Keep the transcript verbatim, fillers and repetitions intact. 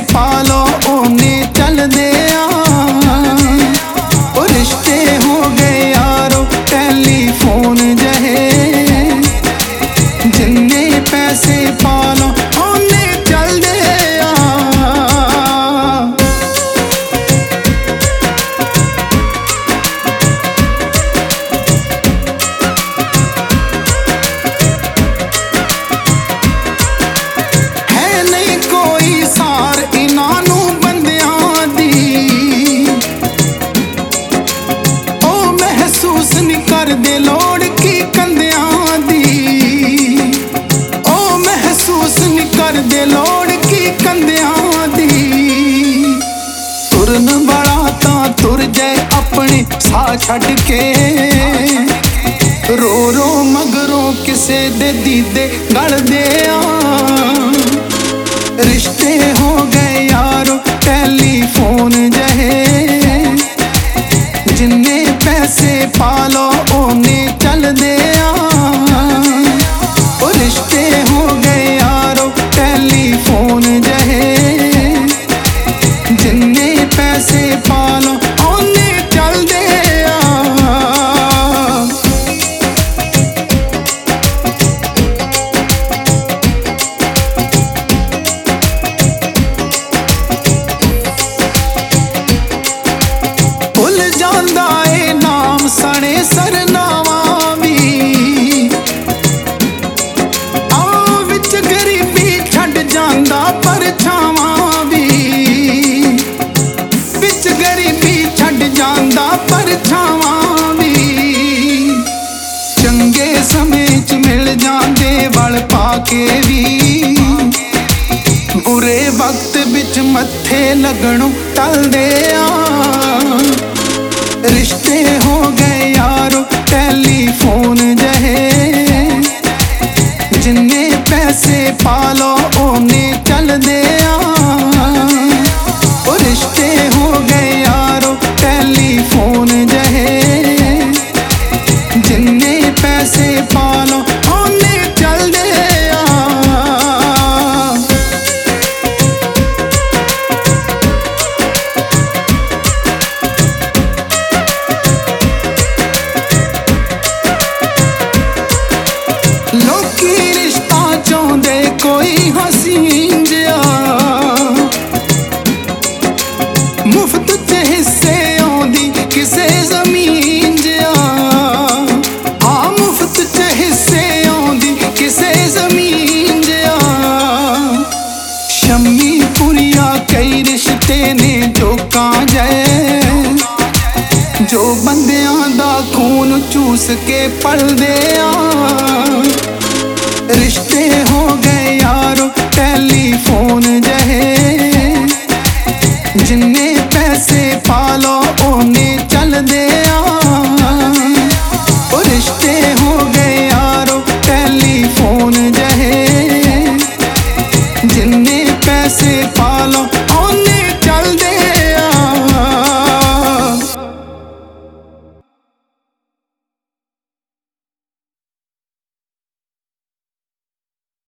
पालो ओने चलदे आ। ओ रिश्ते हो गए यारो टेलीफोन जहे, जिन्ने पैसे पालो ओने चलदे आ। करदे लोड़ की कंदियां दी, ओ महसूस नहीं करदे लोड़ की कंदियां दी। तुरन बड़ा तां तुर जाए अपने साह छड्ड के, रो रो मगरों किसे दे दीदे गलदे आ। रिश्ते हो गए यारो टेलीफोन जहे, जिन्ने पैसे पालो ओने चलदे आ। ओ रिश्ते हो गए यारो टेलीफोन जहे, जिन्ने पैसे पालो ओने चलदे आ। भुल जांदा ए नाम सने सरनावा भी, आ विच गरीबी छड्ड जांदा परछावां भी, विच गरीबी छड्ड जांदा परछावां भी। चंगे समय च मिल जांदे वल पाके भी, बुरे वक्त विच मत्थे लगणों टलदे आ। रिश्ते हो गए यारो टेलीफोन जहे, जिन्ने पैसे पालो ओने चलदे आ। ओ रिश्ते हो गए यारो टेलीफोन जहे, जिन्ने पैसे पालो ओने चलदे आ। लोकी रिश्ता चाहुंदे कोई हसीन जिहा, मुफ्त च हिस्से आउंदी किसे जमीन जिहा। हाँ मुफ्त च हिस्से आउंदी किसे जमीन जिहा। शम्मी पुरिया कई रिश्ते ने जोकां जए, जो बंदियां दा खून चूस के पलदे आ। रिश्ते हो गए यारो टेलीफोन जहे, जिन्ने पैसे पालो ओने चलदे आ। ओ रिश्ते हो गए यारो टेलीफोन जहे, जिन्ने पैसे पालो